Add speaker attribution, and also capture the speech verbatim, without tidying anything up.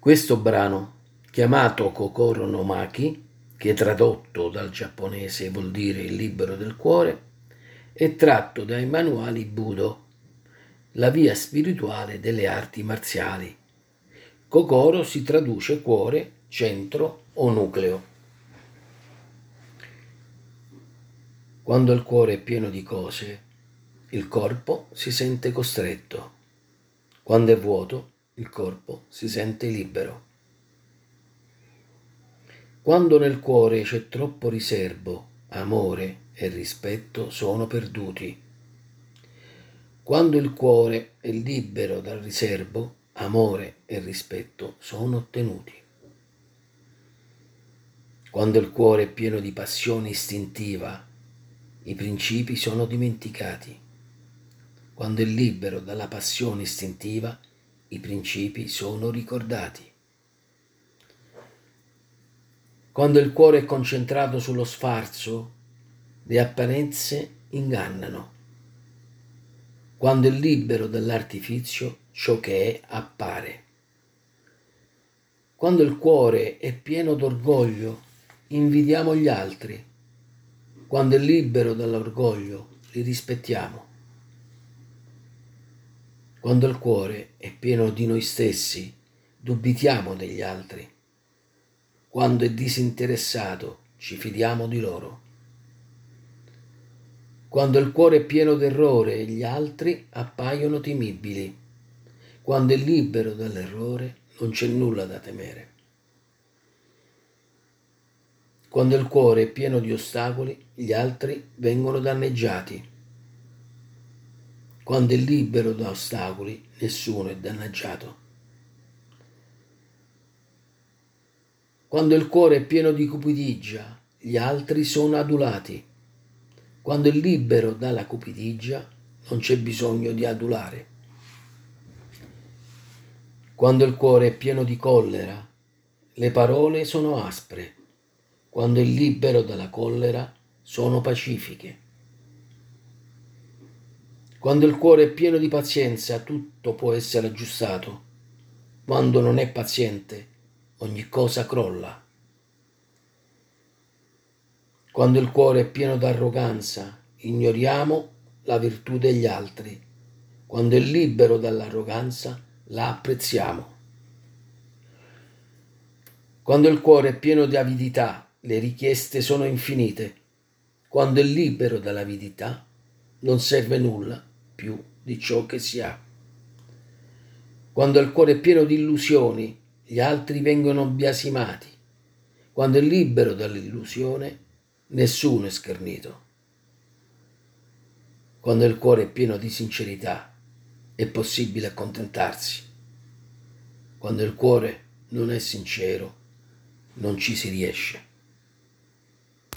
Speaker 1: Questo brano, chiamato Kokoro no Maki, che tradotto dal giapponese vuol dire il libro del cuore, è tratto dai manuali Budo, la via spirituale delle arti marziali. Kokoro si traduce cuore, centro o nucleo. Quando il cuore è pieno di cose, il corpo si sente costretto. Quando è vuoto, il corpo si sente libero. Quando nel cuore c'è troppo riservo, amore e rispetto sono perduti. Quando il cuore è libero dal riservo, amore e rispetto sono ottenuti. Quando il cuore è pieno di passione istintiva, i principi sono dimenticati. Quando è libero dalla passione istintiva, i principi sono ricordati. Quando il cuore è concentrato sullo sfarzo, le apparenze ingannano. Quando è libero dall'artifizio, ciò che è appare. Quando il cuore è pieno d'orgoglio, invidiamo gli altri. Quando è libero dall'orgoglio, li rispettiamo. Quando il cuore è pieno di noi stessi, dubitiamo degli altri. Quando è disinteressato, ci fidiamo di loro. Quando il cuore è pieno d'errore, gli altri appaiono temibili. Quando è libero dall'errore, non c'è nulla da temere. Quando il cuore è pieno di ostacoli, gli altri vengono danneggiati. Quando è libero da ostacoli, nessuno è danneggiato. Quando il cuore è pieno di cupidigia, gli altri sono adulati. Quando è libero dalla cupidigia, non c'è bisogno di adulare. Quando il cuore è pieno di collera, le parole sono aspre. Quando è libero dalla collera, sono pacifiche. Quando il cuore è pieno di pazienza, tutto può essere aggiustato. Quando non è paziente, ogni cosa crolla. Quando il cuore è pieno d'arroganza, ignoriamo la virtù degli altri. Quando è libero dall'arroganza, la apprezziamo. Quando il cuore è pieno di avidità, le richieste sono infinite. Quando è libero dall'avidità, non serve nulla più di ciò che si ha. Quando il cuore è pieno di illusioni, gli altri vengono biasimati. Quando è libero dall'illusione, nessuno è schernito. Quando il cuore è pieno di sincerità, è possibile accontentarsi. Quando il cuore non è sincero, non ci si riesce.